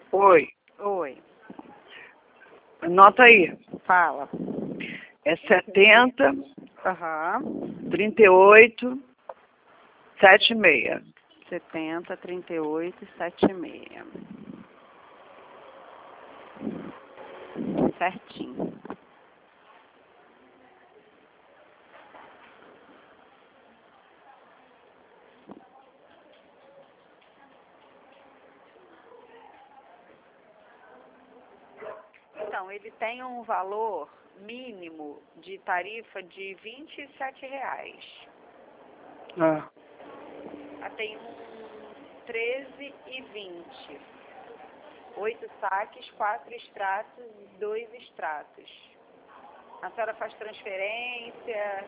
Oi, Oi, anota aí. fala. É 70, Aham. 38, 76. 70, 38, 76. Certinho. Então, ele tem um valor mínimo de tarifa de R$ 27. Ah, Tem um 13,20. 8 saques, 4 extratos e 2 extratos. A senhora faz transferência?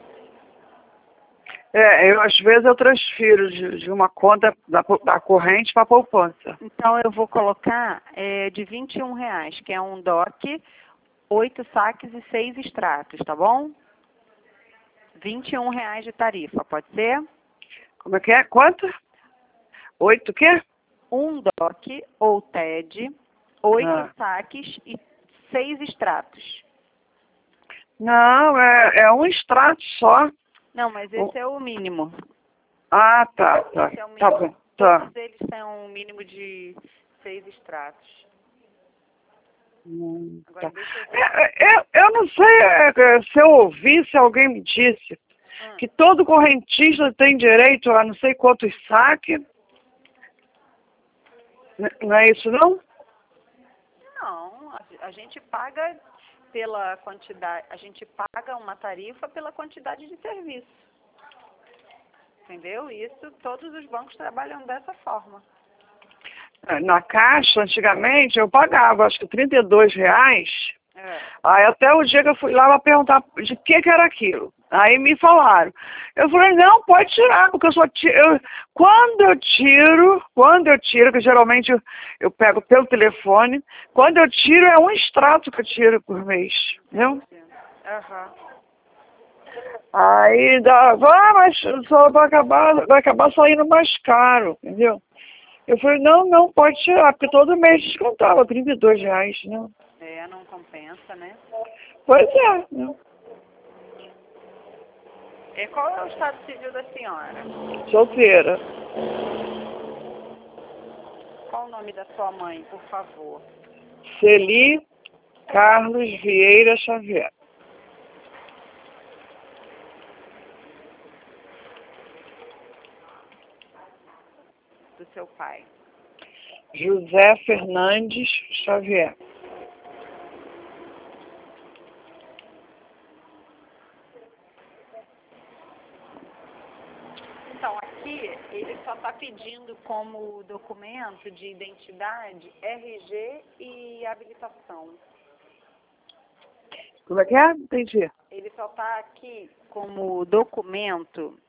às vezes eu transfiro de uma conta da corrente para poupança. Então, eu vou colocar de R$ 21, que é um DOC, 8 saques e 6 extratos, tá bom? R$ 21 de tarifa, pode ser? Como é que é? Quanto? 8 o quê? Um DOC ou TED, 8 Ah. saques e 6 extratos. Não, é um extrato só. Não, mas esse é o mínimo. Ah, tá. Esse é o Tá mínimo. bom, tá. Todos eles têm um mínimo de 6 extratos. Agora Tá. deixa eu ver. Eu não sei se eu ouvi, se alguém me disse que todo correntista tem direito a não sei quantos saques. Não é isso, não? Não, a gente paga pela quantidade, a gente paga uma tarifa pela quantidade de serviço. Entendeu? Isso, todos os bancos trabalham dessa forma. Na Caixa, antigamente, eu pagava, acho que R$ 32. É. Aí até o dia que eu fui lá para perguntar de que era aquilo. Aí me falaram. Eu falei, não, pode tirar, porque eu só tiro. Quando eu tiro, que geralmente eu pego pelo telefone, quando eu tiro é um extrato que eu tiro por mês. Entendeu? Aham. Aí mas só vai acabar saindo mais caro, entendeu? Eu falei, não, pode tirar, porque todo mês descontava R$ 32, né? Não compensa, né? Pois é, né? Qual é o estado civil da senhora? Solteira. Qual o nome da sua mãe, por favor? Celi Carlos Vieira Xavier. Do seu pai. José Fernandes Xavier. Então, aqui ele só está pedindo como documento de identidade RG e habilitação. Como é que é? Entendi. Ele só está aqui como documento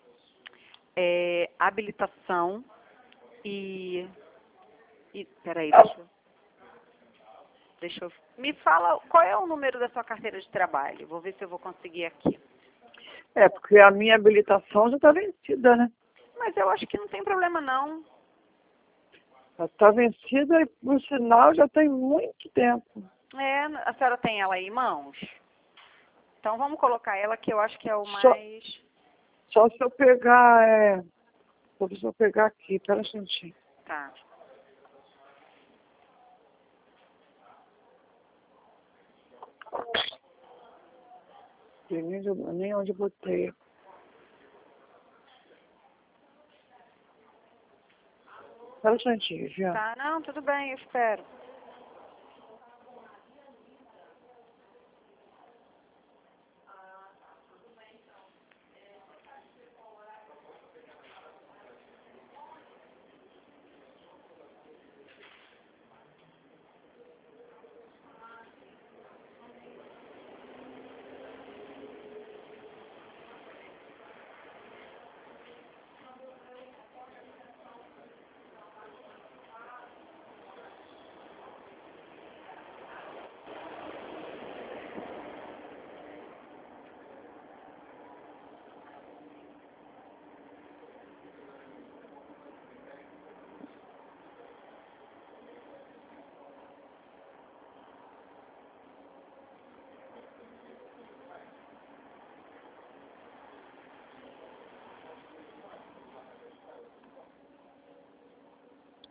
habilitação e peraí, deixa eu... Me fala, qual é o número da sua carteira de trabalho? Vou ver se eu vou conseguir aqui. Porque a minha habilitação já está vencida, né? Mas eu acho que não tem problema, não. Já está vencida e, por sinal, já tem muito tempo. A senhora tem ela aí em mãos? Então vamos colocar ela, que eu acho que é o mais... Só se eu pegar, se eu pegar aqui, pera um instantinho. Tá. Nem onde eu botei. Pera um instantinho, já. Tá, não, tudo bem, eu espero.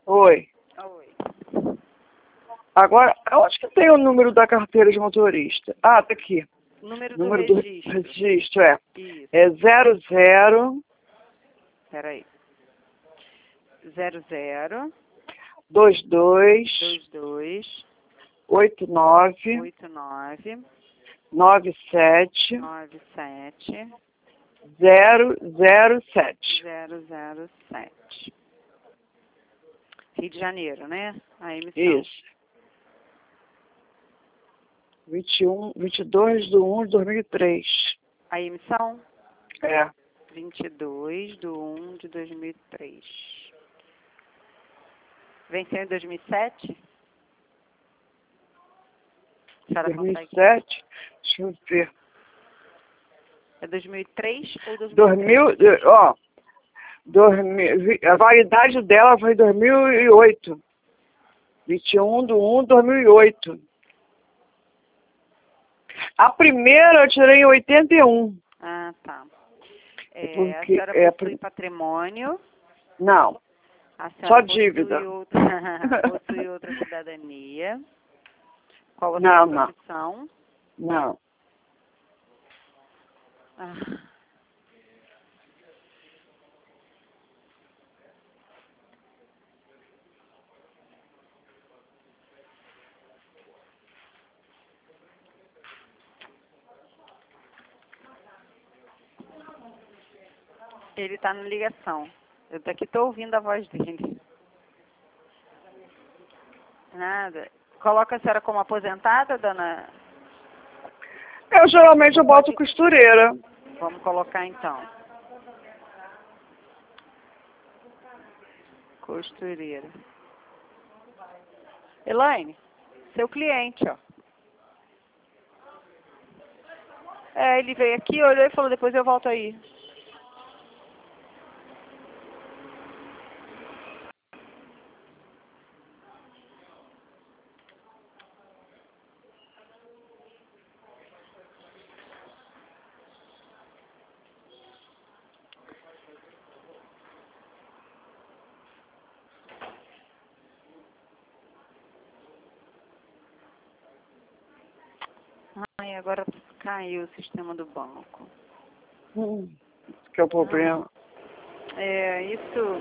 Oi. Oi. Agora, onde que tem o número da carteira de motorista? Ah, tá aqui. Número Número do do registro. registro, é. Isso. É 00 Peraí. 00 22 22 89 89 97 97 007. 007. Rio de Janeiro, né? A emissão. Isso. 22 de 2003. A emissão? É. 22/1/2003. Venceu em 2007? A senhora consegue? 2007. Deixa eu ver. É 2003 ou 2003? 2000, ó. A validade dela foi 2008. 21/1/2008. A primeira eu tirei em 81. Ah, tá. Porque A senhora possui patrimônio? Não. A Só senhora dívida. possui outra cidadania? Qual a Não, sua não. profissão? Não. Ah. Ele está na ligação. Eu daqui estou ouvindo a voz dele. Nada. Coloca a senhora como aposentada, dona? Eu geralmente eu boto costureira. Vamos colocar então. Costureira. Elaine, seu cliente, ó. Ele veio aqui, olhou e falou, depois eu volto aí. Ai, agora caiu o sistema do banco. Esse que é o problema. Isso.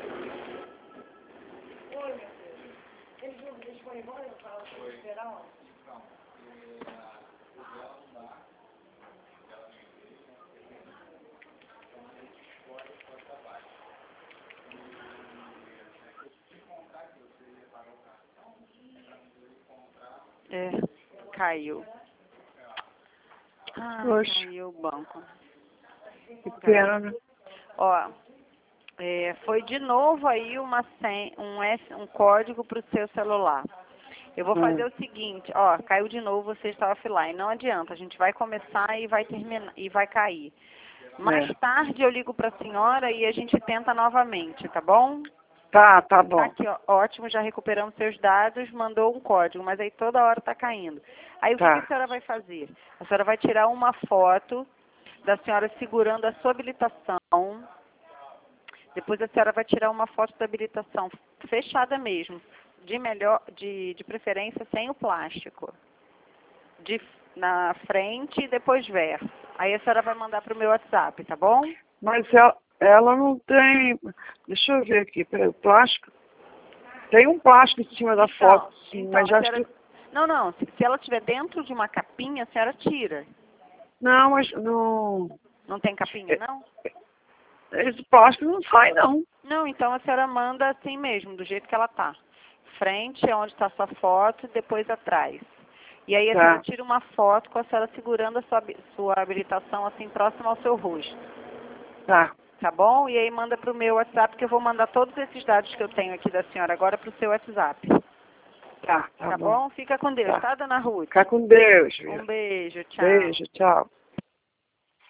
Caiu. Poxa. Caiu o banco. Que pena, né? Ó, foi de novo aí um código para o seu celular. Eu vou fazer o seguinte, ó, caiu de novo, você está offline. Não adianta, a gente vai começar e vai terminar e vai cair. Mais tarde eu ligo para a senhora e a gente tenta novamente, tá bom? Tá Tá bom. aqui, ó, ótimo, já recuperamos seus dados, mandou um código, mas aí toda hora tá caindo. Aí o que a senhora vai fazer? A senhora vai tirar uma foto da senhora segurando a sua habilitação. Depois a senhora vai tirar uma foto da habilitação fechada mesmo, de preferência sem o plástico. Na frente e depois verso. Aí a senhora vai mandar para o meu WhatsApp, tá bom? Mas ela não tem... Deixa eu ver aqui, peraí, o plástico. Tem um plástico em cima da foto, sim, mas já senhora... Não, se ela estiver dentro de uma capinha, a senhora tira. Não, mas não... Não tem capinha, não? Esse plástico não sai, não. Não, então a senhora manda assim mesmo, do jeito que ela tá. Frente é onde está a sua foto, depois atrás. E aí a senhora tira uma foto com a senhora segurando a sua habilitação assim próxima ao seu rosto. Tá bom? E aí manda para o meu WhatsApp, que eu vou mandar todos esses dados que eu tenho aqui da senhora agora para o seu WhatsApp. Tá bom? Fica com Deus, tá, dona Ruth? Fica com Deus. Um beijo, tchau. Beijo, tchau.